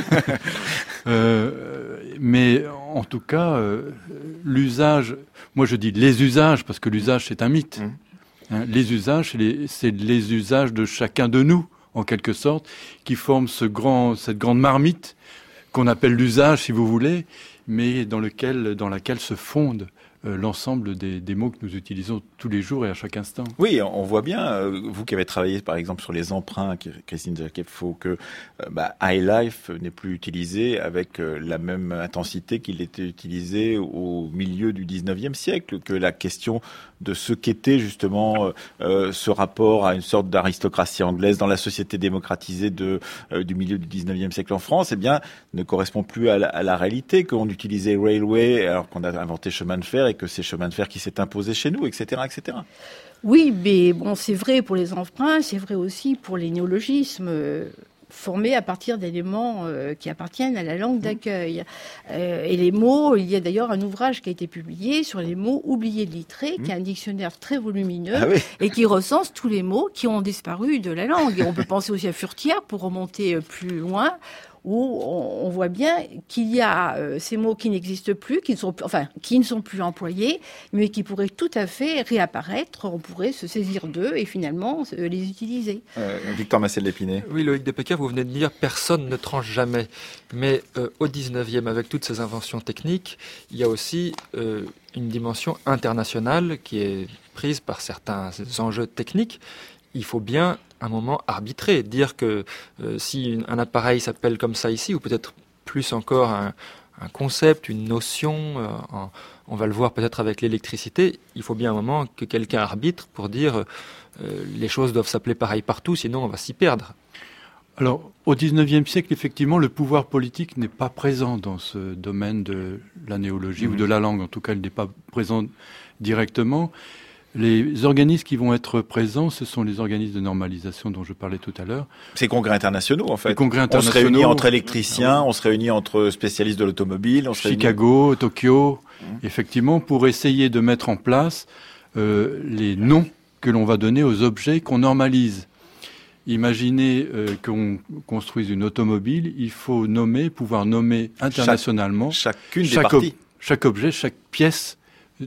Mais en tout cas, l'usage, moi je dis les usages, parce que l'usage c'est un mythe. Les usages, c'est les usages de chacun de nous, en quelque sorte, qui forment cette grande marmite qu'on appelle l'usage, si vous voulez, mais dans laquelle se fonde l'ensemble des mots que nous utilisons tous les jours et à chaque instant. Oui, on voit bien, vous qui avez travaillé par exemple sur les emprunts, Christine Jacquet-Faux, que High Life n'est plus utilisé avec la même intensité qu'il était utilisé au milieu du 19e siècle, que la question de ce qu'était justement ce rapport à une sorte d'aristocratie anglaise dans la société démocratisée du milieu du 19e siècle en France, ne correspond plus à la réalité, qu'on utilisait railway alors qu'on a inventé chemin de fer et que c'est chemin de fer qui s'est imposé chez nous, etc., etc. Oui, mais bon, c'est vrai pour les emprunts, c'est vrai aussi pour les néologismes formés à partir d'éléments qui appartiennent à la langue d'accueil. Et les mots, il y a d'ailleurs un ouvrage qui a été publié sur les mots oubliés de Littré, qui est un dictionnaire très volumineux et qui recense tous les mots qui ont disparu de la langue. Et on peut penser aussi à Furetière pour remonter plus loin, où on voit bien qu'il y a ces mots qui n'existent plus, qui ne sont plus employés, mais qui pourraient tout à fait réapparaître. On pourrait se saisir d'eux et finalement les utiliser. Victor Massel-Lépinay. Oui, Loïc Depecker, vous venez de dire « personne ne tranche jamais ». Mais au 19e, avec toutes ces inventions techniques, il y a aussi une dimension internationale qui est prise par certains enjeux techniques. Il faut bien, à un moment, arbitrer, dire que si un appareil s'appelle comme ça ici, ou peut-être plus encore un concept, une notion, on va le voir peut-être avec l'électricité, il faut bien un moment que quelqu'un arbitre pour dire les choses doivent s'appeler pareil partout, sinon on va s'y perdre. Alors, au XIXe siècle, effectivement, le pouvoir politique n'est pas présent dans ce domaine de la néologie ou de la langue. En tout cas, il n'est pas présent directement. Les organismes qui vont être présents, ce sont les organismes de normalisation dont je parlais tout à l'heure. Ces congrès internationaux, en fait. Les congrès internationaux. On se réunit entre électriciens, on se réunit entre spécialistes de l'automobile. Chicago, Tokyo, effectivement, pour essayer de mettre en place les noms que l'on va donner aux objets qu'on normalise. Imaginez qu'on construise une automobile, il faut pouvoir nommer internationalement chacune des parties. Chaque objet, chaque pièce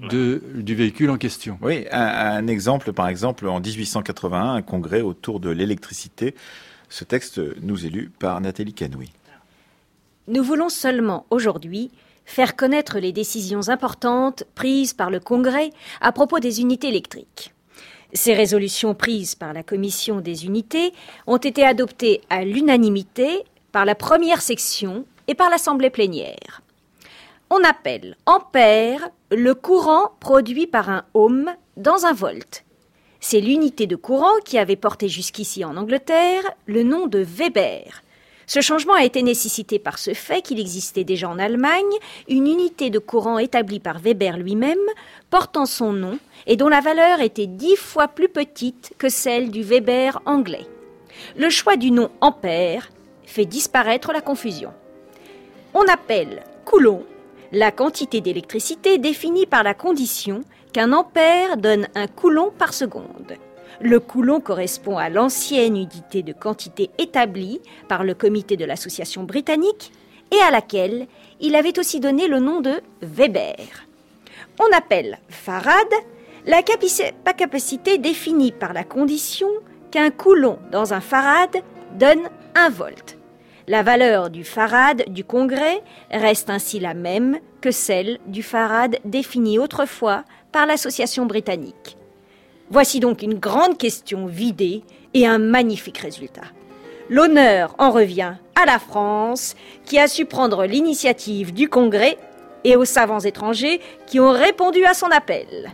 du véhicule en question. Oui, un exemple, par exemple, en 1881, un congrès autour de l'électricité. Ce texte nous est lu par Nathalie Canoui. Nous voulons seulement, aujourd'hui, faire connaître les décisions importantes prises par le Congrès à propos des unités électriques. Ces résolutions prises par la Commission des unités ont été adoptées à l'unanimité par la première section et par l'Assemblée plénière. On appelle ampère le courant produit par un ohm dans un volt. C'est l'unité de courant qui avait porté jusqu'ici en Angleterre le nom de Weber. Ce changement a été nécessité par ce fait qu'il existait déjà en Allemagne une unité de courant établie par Weber lui-même, portant son nom et dont la valeur était 10 fois plus petite que celle du Weber anglais. Le choix du nom ampère fait disparaître la confusion. On appelle coulomb la quantité d'électricité définie par la condition qu'un ampère donne un coulomb par seconde. Le coulomb correspond à l'ancienne unité de quantité établie par le comité de l'association britannique et à laquelle il avait aussi donné le nom de Weber. On appelle farad la capacité définie par la condition qu'un coulomb dans un farad donne 1 volt. La valeur du farad du Congrès reste ainsi la même que celle du farad défini autrefois par l'association britannique. Voici donc une grande question vidée et un magnifique résultat. L'honneur en revient à la France, qui a su prendre l'initiative du Congrès, et aux savants étrangers qui ont répondu à son appel.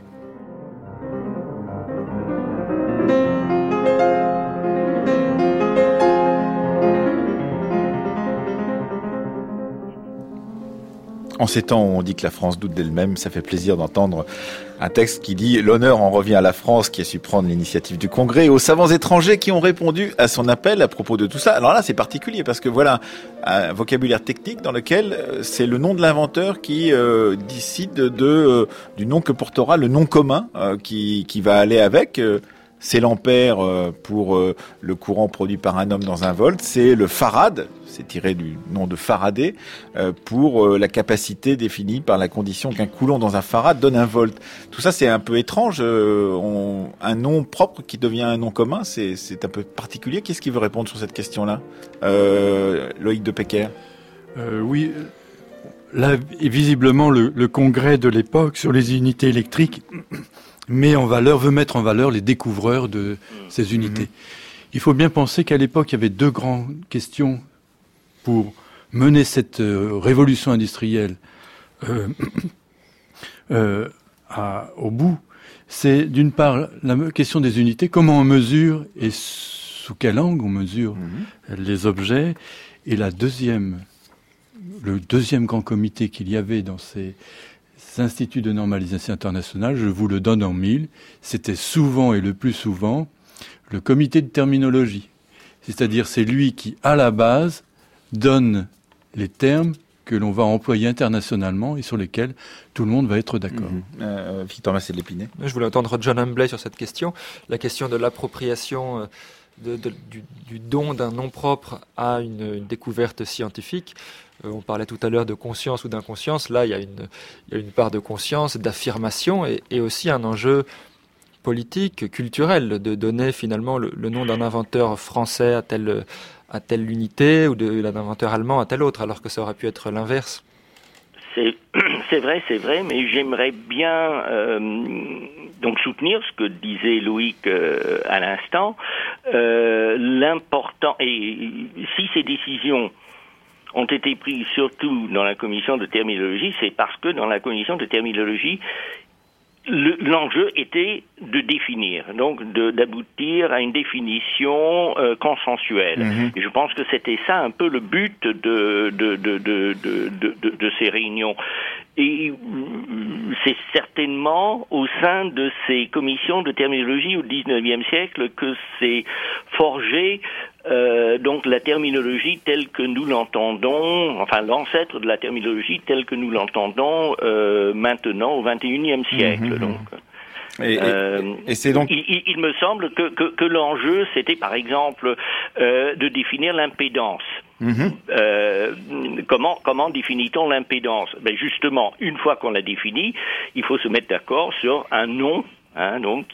En ces temps où on dit que la France doute d'elle-même, ça fait plaisir d'entendre un texte qui dit « L'honneur en revient à la France qui a su prendre l'initiative du Congrès et aux savants étrangers qui ont répondu à son appel à propos de tout ça. » Alors là, c'est particulier parce que voilà un vocabulaire technique dans lequel c'est le nom de l'inventeur qui décide du nom que portera le nom commun qui va aller avec. C'est l'ampère pour le courant produit par un homme dans un volt. C'est le farad, c'est tiré du nom de Faraday, pour la capacité définie par la condition qu'un coulomb dans un farad donne un volt. Tout ça, c'est un peu étrange. Un nom propre qui devient un nom commun, c'est un peu particulier. Qu'est-ce qui veut répondre sur cette question-là, Loïc Depecker? Oui, là, visiblement, le congrès de l'époque sur les unités électriques veut mettre en valeur les découvreurs de ces unités. Il faut bien penser qu'à l'époque, il y avait 2 grandes questions pour mener cette révolution industrielle au bout. C'est d'une part la question des unités, comment on mesure et sous quel angle on mesure les objets. Et le deuxième grand comité qu'il y avait dans ces instituts de normalisation internationale, je vous le donne en 1000, c'était souvent et le plus souvent le comité de terminologie. C'est-à-dire c'est lui qui, à la base, donne les termes que l'on va employer internationalement et sur lesquels tout le monde va être d'accord. Victor Massel-Lépinay. Je voulais entendre John Humbley sur cette question, la question de l'appropriation du don d'un nom propre à une découverte scientifique. On parlait tout à l'heure de conscience ou d'inconscience. Là, il y a une part de conscience, d'affirmation et aussi un enjeu politique, culturel, de donner finalement le nom d'un inventeur français à telle unité ou d'un inventeur allemand à tel autre, alors que ça aurait pu être l'inverse. C'est vrai, mais j'aimerais bien donc soutenir ce que disait Loïc à l'instant. L'important, et si ces décisions ont été prises surtout dans la commission de terminologie, c'est parce que dans la commission de terminologie, l'enjeu était de définir, donc d'aboutir à une définition consensuelle. Et je pense que c'était ça un peu le but de ces réunions. Et c'est certainement au sein de ces commissions de terminologie au XIXe siècle que s'est forgé donc la terminologie telle que nous l'entendons, enfin l'ancêtre de la terminologie telle que nous l'entendons maintenant au XXIe siècle. Donc. Et c'est donc il me semble que l'enjeu c'était par exemple de définir l'impédance. Comment définit-on l'impédance? Ben justement, une fois qu'on l'a défini, il faut se mettre d'accord sur un nom. Donc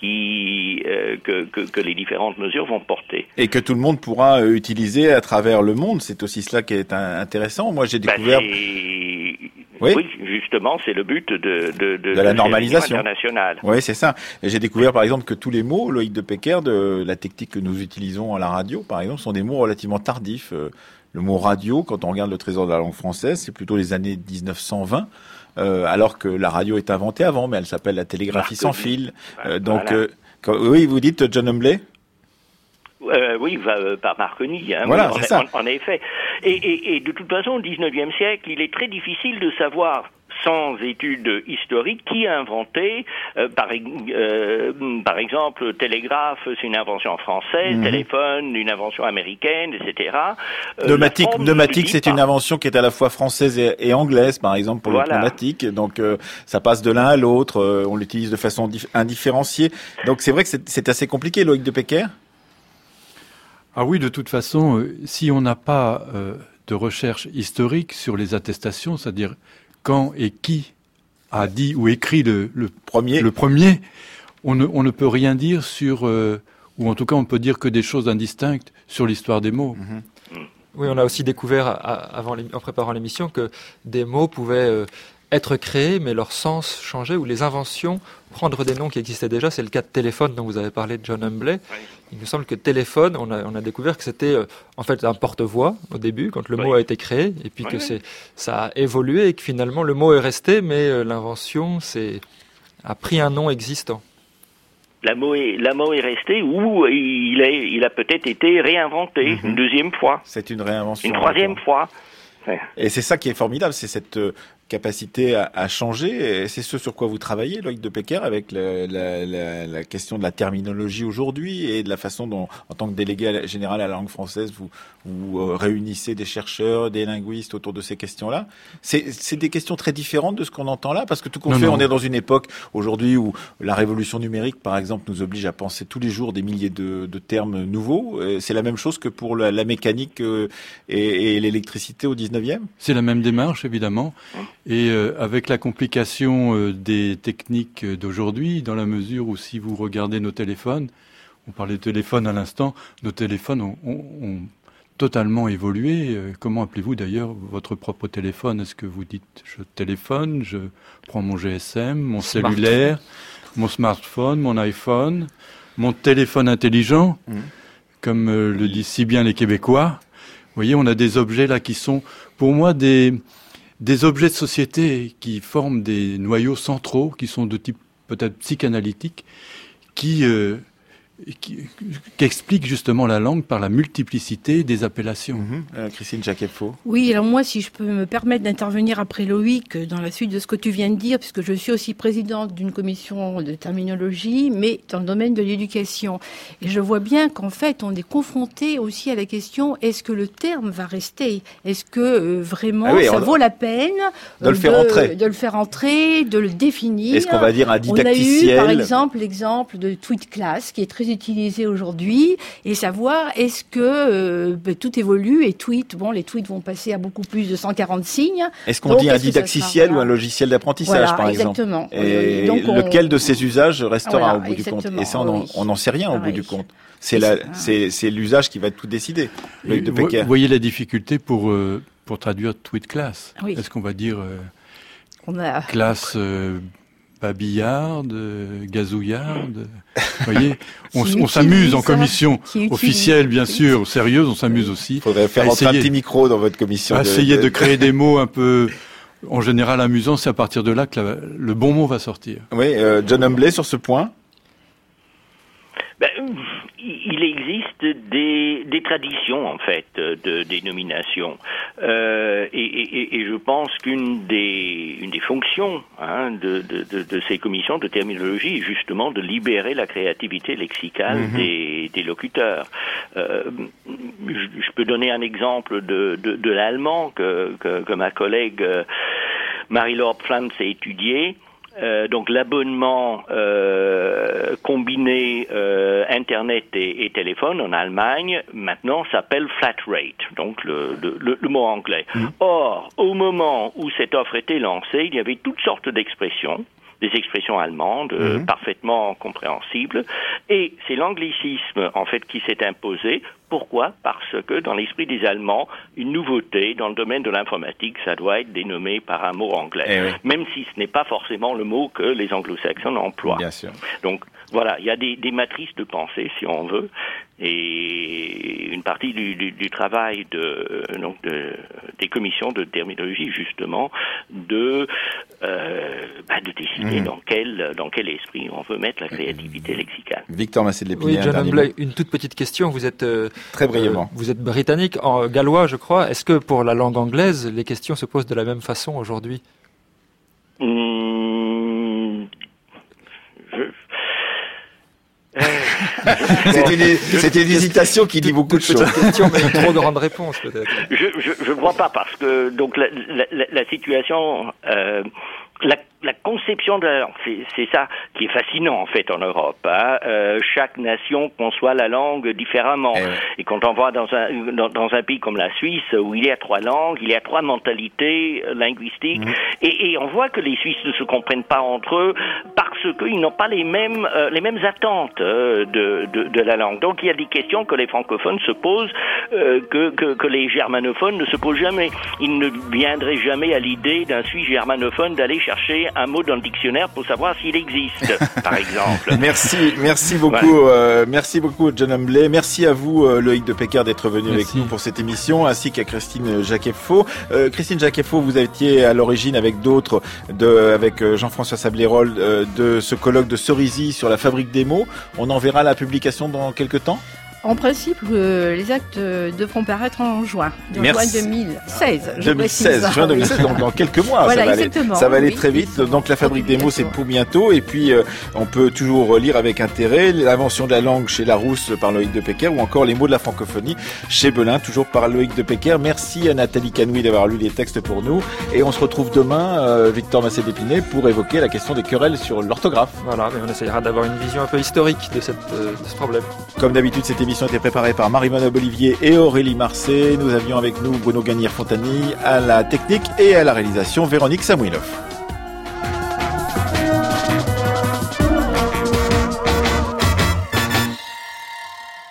que les différentes mesures vont porter. Et que tout le monde pourra utiliser à travers le monde. C'est aussi cela qui est intéressant. Moi, j'ai découvert... Oui, justement, c'est le but de la normalisation internationale. Oui, c'est ça. Et j'ai découvert, par exemple, que tous les mots, Loïc de Pecker, de la technique que nous utilisons à la radio, par exemple, sont des mots relativement tardifs. Le mot radio, quand on regarde le trésor de la langue française, c'est plutôt les années 1920. Alors que la radio est inventée avant, mais elle s'appelle la télégraphie sans fil. Oui, vous dites John Humblet? Oui, par Marconi. Voilà, c'est ça. En effet. Et de toute façon, au XIXe siècle, il est très difficile de savoir, sans études historiques, qui a inventé, par exemple, télégraphe, c'est une invention française, téléphone, une invention américaine, etc. Pneumatique, c'est une invention qui est à la fois française et anglaise, par exemple, pour le pneumatique. Donc, ça passe de l'un à l'autre, on l'utilise de façon indifférenciée. Donc, c'est vrai que c'est assez compliqué, Loïc de Pecker. Ah oui, de toute façon, si on n'a pas de recherche historique sur les attestations, c'est-à-dire quand et qui a dit ou écrit le premier, on ne peut rien dire sur, ou en tout cas on peut dire que des choses indistinctes sur l'histoire des mots. Oui, on a aussi découvert en préparant l'émission que des mots pouvaient être créés, mais leur sens changer, ou les inventions prendre des noms qui existaient déjà. C'est le cas de téléphone dont vous avez parlé de John Humblet. Il me semble que téléphone, on a découvert que c'était en fait un porte-voix au début, quand le mot a été créé, et puis que ça a évolué et que finalement le mot est resté, mais l'invention a pris un nom existant. La mot est resté, ou il a peut-être été réinventé une deuxième fois. C'est une réinvention. Une troisième fois. Ouais. Et c'est ça qui est formidable, c'est cette capacité à changer. Et c'est ce sur quoi vous travaillez, Loïc de Pecker, avec la question de la terminologie aujourd'hui et de la façon dont, en tant que délégué général à la langue française, vous réunissez des chercheurs, des linguistes autour de ces questions-là. C'est des questions très différentes de ce qu'on entend là, parce que tout compte fait, on est dans une époque aujourd'hui où la révolution numérique, par exemple, nous oblige à penser tous les jours des milliers de termes nouveaux. C'est la même chose que pour la mécanique et l'électricité au 19e? C'est la même démarche, évidemment. Et avec la complication des techniques d'aujourd'hui, dans la mesure où si vous regardez nos téléphones, on parlait de téléphones à l'instant, nos téléphones ont totalement évolué. Comment appelez-vous d'ailleurs votre propre téléphone? Est-ce que vous dites je téléphone, je prends mon GSM, mon cellulaire, mon smartphone, mon iPhone, mon téléphone intelligent, comme le disent si bien les Québécois? Vous voyez, on a des objets là qui sont, pour moi, des objets de société qui forment des noyaux centraux, qui sont de type peut-être psychanalytique, qui expliquent justement la langue par la multiplicité des appellations. Christine Jacquet-Faux. Oui, alors moi, si je peux me permettre d'intervenir après Loïc, dans la suite de ce que tu viens de dire, puisque je suis aussi présidente d'une commission de terminologie, mais dans le domaine de l'éducation. Et je vois bien qu'en fait, on est confronté aussi à la question, est-ce que le terme va rester? Est-ce que vraiment ça vaut la peine de le faire entrer, de le définir? Est-ce qu'on va dire un didacticiel? On a eu, par exemple, l'exemple de Tweet Class, qui est très utilisés aujourd'hui et savoir est-ce que tout évolue et les tweets vont passer à beaucoup plus de 140 signes. Est-ce qu'on dit un didacticiel ou un logiciel d'apprentissage, par exemple? Exactement. Et donc lequel de ces usages restera au bout du compte? Et ça, on n'en sait rien au bout du compte. C'est l'usage qui va tout décider. Loïc de Pecquer. Vous voyez la difficulté pour traduire tweet class. Oui. Est-ce qu'on va dire classe babillarde, gazouillarde? Vous voyez, on s'amuse en commission officielle, bien sûr, sérieuse, on s'amuse aussi. Il faudrait faire rentrer un petit micro dans votre commission. Essayer de créer des mots un peu, en général, amusants. C'est à partir de là que le bon mot va sortir. Oui, John Humblet, sur ce point. Il existe des traditions en fait de dénomination et je pense qu'une des fonctions de ces commissions de terminologie est justement de libérer la créativité lexicale des locuteurs. Je peux donner un exemple de l'allemand que ma collègue Marie-Laure Pflanz a étudié. Donc l'abonnement combiné Internet et téléphone en Allemagne maintenant s'appelle flat rate, donc le mot anglais. Or, au moment où cette offre était lancée, il y avait toutes sortes d'expressions, des expressions allemandes parfaitement compréhensibles, et c'est l'anglicisme en fait qui s'est imposé. Pourquoi ? Parce que dans l'esprit des Allemands, une nouveauté dans le domaine de l'informatique, ça doit être dénommé par un mot anglais, même si ce n'est pas forcément le mot que les anglo-saxons emploient. Bien sûr. Donc voilà, il y a des matrices de pensée, si on veut, et une partie du travail des commissions de terminologie, justement, de décider dans quel esprit on veut mettre la créativité lexicale. Victor Massé de Lépinay. Oui, John Humblet, une toute petite question. Vous êtes très brièvement. Vous êtes britannique, en gallois, je crois. Est-ce que pour la langue anglaise, les questions se posent de la même façon aujourd'hui? C'est une hésitation qui dit beaucoup de choses. Question, mais une trop grande réponse peut-être. Je ne crois pas parce que donc la situation. La conception de la langue, c'est ça qui est fascinant en fait en Europe. Chaque nation conçoit la langue différemment. Et quand on va dans un pays comme la Suisse où il y a 3 langues, il y a 3 mentalités linguistiques, et on voit que les Suisses ne se comprennent pas entre eux parce qu'ils n'ont pas les mêmes attentes de la langue. Donc il y a des questions que les francophones se posent que les germanophones ne se posent jamais. Ils ne viendraient jamais à l'idée d'un Suisse germanophone d'aller chercher un mot dans le dictionnaire pour savoir s'il existe, par exemple. Merci beaucoup, merci beaucoup John Humblet. Merci à vous Loïc de Pecquer d'être venu avec nous pour cette émission, ainsi qu'à Christine Jacquet-Faux. Christine Jacquet-Faux, vous étiez à l'origine avec d'autres, avec Jean-François Sablérol, de ce colloque de Cerisy sur la fabrique des mots. On en verra la publication dans quelques temps. En principe, les actes devront paraître en juin 2016. Juin 2016, donc dans quelques mois. Voilà, ça va aller très vite. Donc la fabrique des mots, c'est pour bientôt. Et puis, on peut toujours lire avec intérêt l'invention de la langue chez Larousse par Loïc de Pecquer ou encore les mots de la francophonie chez Belin, toujours par Loïc de Pecquer. Merci à Nathalie Canoui d'avoir lu les textes pour nous. Et on se retrouve demain, Victor Massé d'Épinay, pour évoquer la question des querelles sur l'orthographe. Voilà, mais on essayera d'avoir une vision un peu historique de ce problème. Comme d'habitude, cette émission a été préparée par Marie-Mona Bolivier et Aurélie Marcet. Nous avions avec nous Bruno Gagnère-Fontani à la technique et à la réalisation Véronique Samouilov.